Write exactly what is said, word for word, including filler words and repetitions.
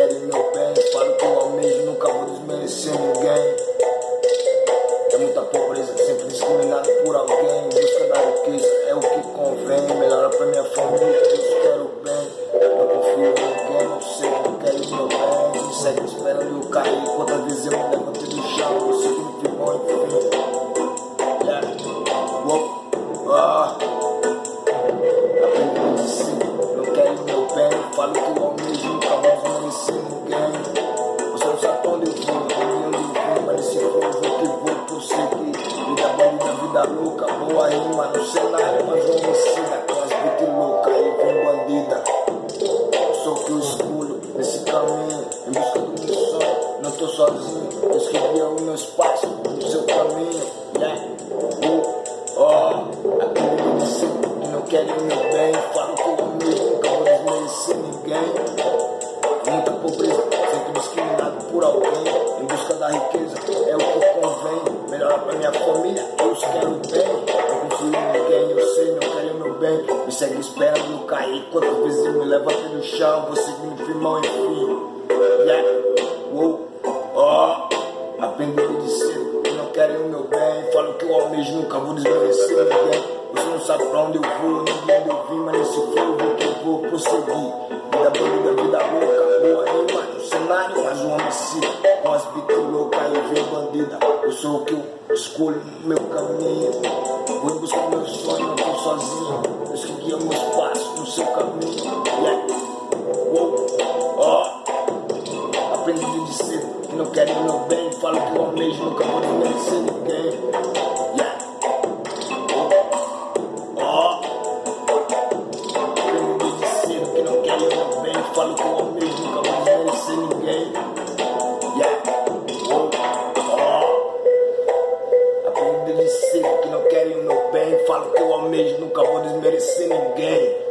querem meu bem. Falo que eu almejo, nunca vou desmerecer ninguém. É muita pobreza, sempre discriminado por alguém. Em busca da riqueza é o que convém. Melhora pra minha família, eu quero bem. Não confio em ninguém, não sei, não quero meu bem. Me segue esperando eu cair. Quantas vezes eu me levantei do chão, eu sei que não fui bom, enfim. Yeah. Uou. Ah. Aprendi de si, não quero meu bem. Falo que eu almejo, nunca vou desmerecer ninguém. Você não sabe pra onde eu vou, nem onde eu vim, mas nesse voo eu vou que vou prosseguir. Vida bandida, vida louca, boa rima no cenário, mas homicida com as beat louca e vem bandida. Sou o que eu escolho nesse caminho, em busca do meu sonho. Não tô sozinho, eu escrevi o meu espaço no seu caminho. Yeah. Oh, oh, aquele que disse que não querem o meu bem. Falo que eu almejo, nunca vou desmerecer ninguém. Muita pobreza, sempre discriminado por alguém. Em busca da riqueza é o que convém. Melhora pra minha família, eu os quero bem. Não confio em ninguém, eu sei, não quero meu bem. Me segue esperando eu cair. Quantas vezes eu me levanto no chão, vou seguindo firmão, enfim. Yeah, uou, oh. Aprendi de cedo que não querem o meu bem. Falo que eu almejo, nunca vou desmerecer ninguém. Você não sabe pra onde eu vou, ninguém onde eu vim, mas nesse flow eu vou que eu vou prosseguir. Vida bandida, vida louca, boa rima no cenário, mas um homicida com as beats loucas e vem bandida. Eu sou o que eu escolho no meu caminho. Vou em busca do meu sonho, não tô sozinho. Eu escolhi o meu espaço no seu caminho. Yeah. Uou, oh. Aprendi de cedo que não querem meu bem. Falo que eu almejo, nunca vou desmerecer ninguém. Yeah. Oh. Aprendi de cedo que não querem meu bem. Falo que eu almejo, nunca vou desmerecer ninguém. Yeah. Oh. Oh. Aprendi de cedo que não querem o meu bem. Falo que eu almejo, nunca vou desmerecer ninguém.